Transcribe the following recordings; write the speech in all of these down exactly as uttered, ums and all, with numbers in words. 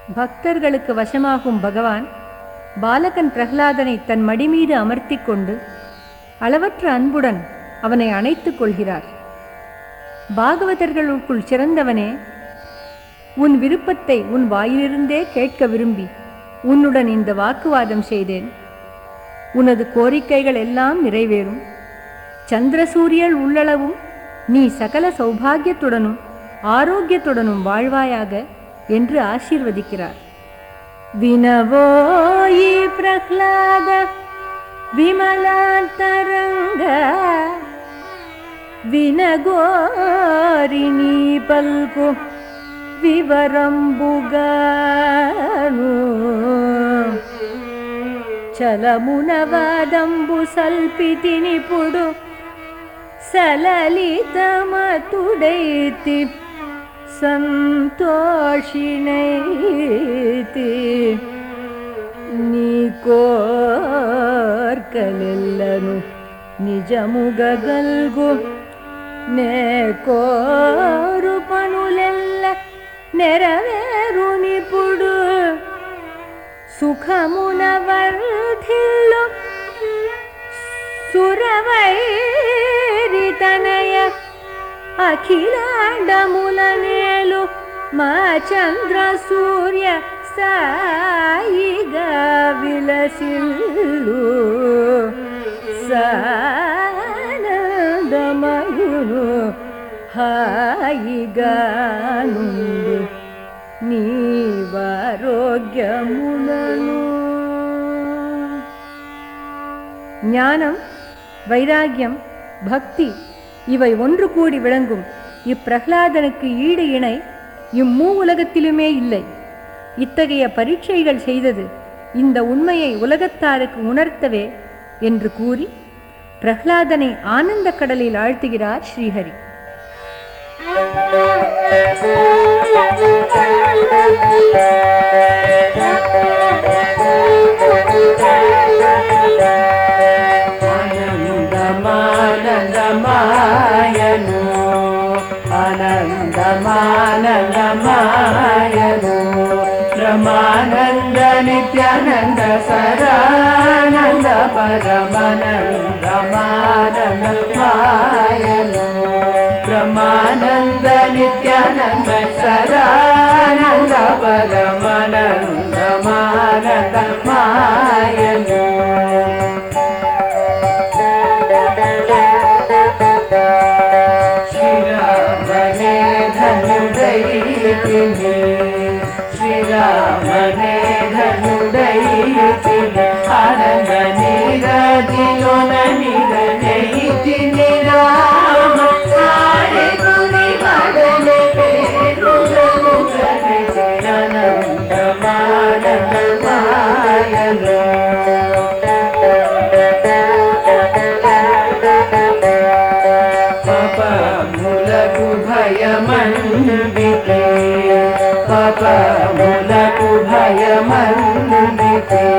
பக்தர்களுக்கு வசமாகும் பகவான் பாலகன் பிரகலாதனை தன் மடி மீது அமர்த்தி கொண்டு அளவற்ற அன்புடன் அவனை அணைத்துக் கொள்கிறார். பாகவதர்களுக்குள் சிறந்தவனே, உன் விருப்பத்தை உன் வாயிலிருந்தே கேட்க விரும்பி உன்னுடன் இந்த வாக்குவாதம் செய்தேன். உனது கோரிக்கைகள் எல்லாம் நிறைவேறும். சந்திரசூரியல் உள்ளளவும் நீ சகல சௌபாகியத்துடனும் ஆரோக்கியத்துடனும் வாழ்வாயாக என்று ஆசீர்வதிக்கிறார். வினவோயி பிரஹ்லாத விமலாந்தரங்க వినగోరిని పల్కు వివరంబుగాను చలమునవాదంబు సల్పితినిపుడు సలలితమతుడైతి సంతోషినైతి నీ కోర్కలెల్లను నిజముగగల్గు నే కోరు పనులెల్ల నెరవేరునిపుడు సుఖమున వర్ధిల్లు సురవైరి తనయ అఖిలాండముల నేలు మా చంద్ర సూర్య సాయిగా విలసిల్లు సానందమయును హాయిగానుండు నీవారోగ్యములను. ஞானம், வைராகியம், பக்தி இவை ஒன்று கூடி விளங்கும் இப்பிரஹ்லாதனுக்கு ஈடு இணை இம்மூ உலகத்திலுமே இல்லை. இத்தகைய பரீட்சைகள் செய்தது இந்த உண்மையை உலகத்தாருக்கு உணர்த்தவே என்று கூறி பிரஹ்லாதனை ஆனந்த கடலில் ஆழ்த்துகிறார் ஸ்ரீஹரி. ఆనందమానందమాయను ఆనందమానందమాయను బ్రహ్మానంద నిత్యానంద సరానంద పరమానందమానందమాయను బ్రహ్మానంద నిత్యానంద సరానంద పరమానందమానందమాయను. శ్రీరామనే ధనుడైతిని శ్రీరామనే ధనుడైతిని ఆనంద నీరదిలోన నిరనైతిని రామ సారే గురి వదనే పేరులను గణితి ఆనందమానందమాయను. పాపములకు భయమందితే పాపములకు భయమందితే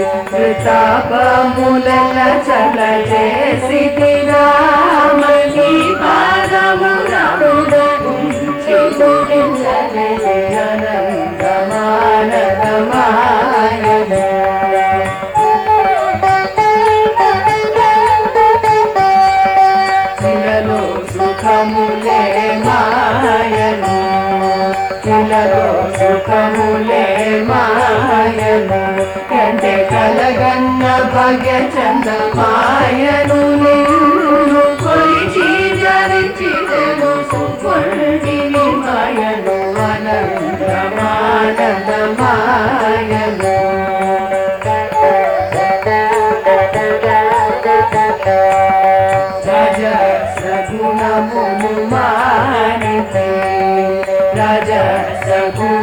తాపములన చల చేసి రామ నీ పాదమురముడు కుంచుకుంచలే ఆనందమానందమాయను. శిలలో సుఖములే మాయను శిలలో సుఖములే మాయను కంటే కలగన్న భాగ్య చంద మాయను నిన్ను కొలిచి ధరించిదను సుకొంటిని మాయను ఆనందమానందమాయను. రజసగుణములు మానితే రజసగుణ